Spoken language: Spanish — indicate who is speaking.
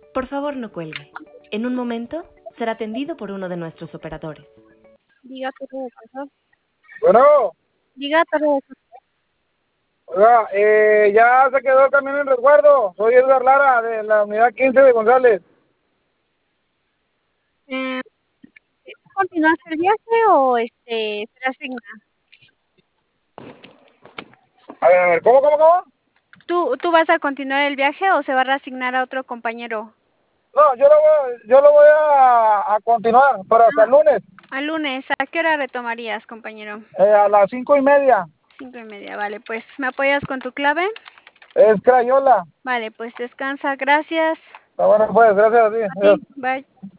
Speaker 1: Por favor, no cuelgue. En un momento será atendido por uno de nuestros operadores.
Speaker 2: Diga torre de control.
Speaker 3: Bueno,
Speaker 2: Diga torre de control.
Speaker 3: oiga, ya se quedó el camión en resguardo. Soy Edgar Lara, de la unidad 15 de González.
Speaker 2: ¿Continúas el viaje o se asigna?
Speaker 3: A ver, ¿cómo?
Speaker 2: ¿Tú vas a continuar el viaje o se va a reasignar a otro compañero?
Speaker 3: No, yo lo voy a continuar, pero hasta el lunes,
Speaker 2: Al lunes, ¿a qué hora retomarías, compañero?
Speaker 3: a las 5:30.
Speaker 2: 5:30, vale, pues, ¿me apoyas con tu clave?
Speaker 3: Es Crayola.
Speaker 2: Vale, pues descansa, gracias.
Speaker 3: Está bueno, pues, gracias a ti.
Speaker 2: A
Speaker 3: Adiós.
Speaker 2: ti, bye.